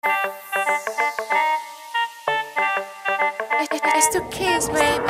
It's the kids, baby.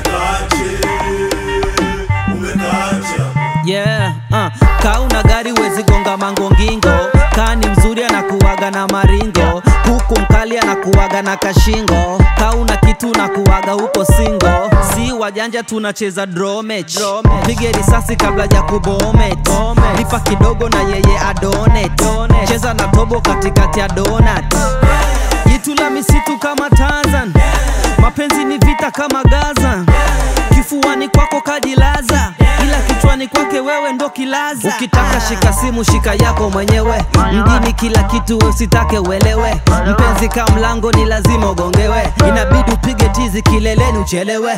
Yeah, kauna gari wezi gonga mangongingo. Kani mzuri anakuwaga na maringo. Huku mkali anakuwaga na kashingo. Kauna kitu nakuwaga huko singo. Si wajanja tunacheza draw match. Pige risasi kabla ya kubomet. Lipa kidogo na yeye adonet. Cheza na tobo katikati ya donut. Jitu la misitu kama Tarzan. Mapenzi ni vita kama Gaza. Kifuani kwako kajilaza, ila kichwani kwake wewe ndo kilaza. Ukitaka shika simu shika yako mwenyewe. Mjini kila kitu usitake uelewe. Mpenzi kama mlango ni lazima ugongewe. Inabidi upige tizi kileleni uchelewe.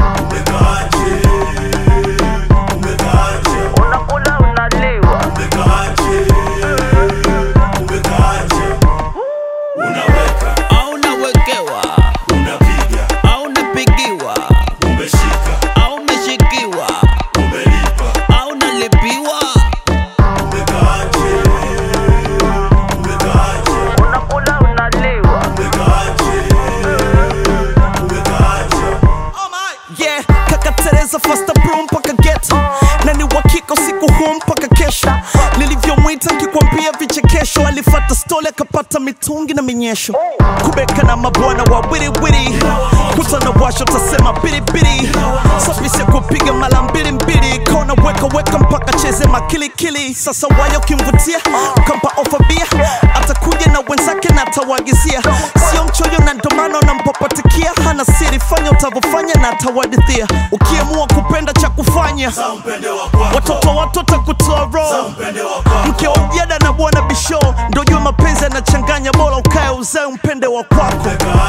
Unakula unaliwa. Unaweka au unawekewa. Unapiga au unapigiwa. Umeshika au umeshikiwa. Umelipa au unalipiwa. Unakula unaliwa. Yeah, kaka Teresa faster bro mpaka ghetto. Na ni wakiko siku huu mpaka kesho. Nilivyomwita nikikwambia vichekesho. Alifata stole akapata mitungi na minyesho. Kubeka na mabwana wa wiri wiri. Kutana washo tasema biri biri. Safisi kupiga mala mbili mbili. Kona weka mpaka cheze makilikili. Sasa wayo kimvutia ukampa ofa bia. Atakuja na wenzake na atawagizia. Sio mchoyo na ndomano na mpapatikia. Hana siri fanya utavofanya na atawadithia. Ukiamua kupenda cha kufanya watoto kutoa roho. Mke wa mjada na bwana bisho. Ndo jua mapenzi yanachanganya, bora ukae uzae umpende wa kwako.